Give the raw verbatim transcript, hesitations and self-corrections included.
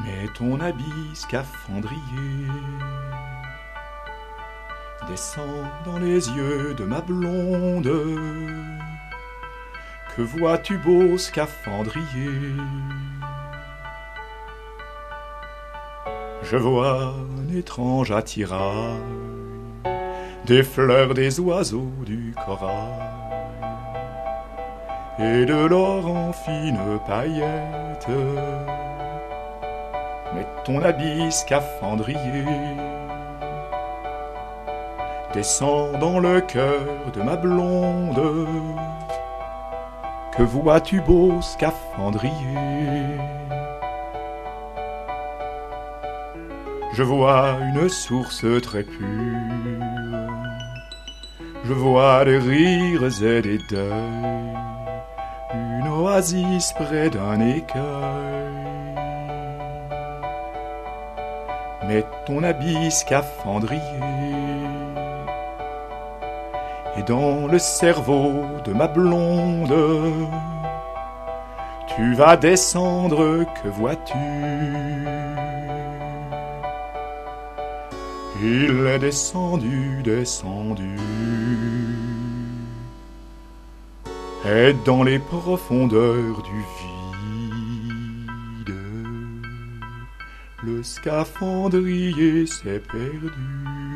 Mais ton habit scaphandrier descend dans les yeux de ma blonde. Que vois-tu, beau scaphandrier? Je vois un étrange attirail des fleurs, des oiseaux, du corail et de l'or en fines paillettes. Mais ton habit scaphandrier descend dans le cœur de ma blonde. Que vois-tu, beau scaphandrier? Je vois une source très pure, je vois des rires et des deuils, une oasis près d'un écueil. Mais ton habit scaphandrier est dans le cerveau de ma blonde. Tu vas descendre, que vois-tu? Il est descendu, descendu, et dans les profondeurs du vide, le scaphandrier s'est perdu.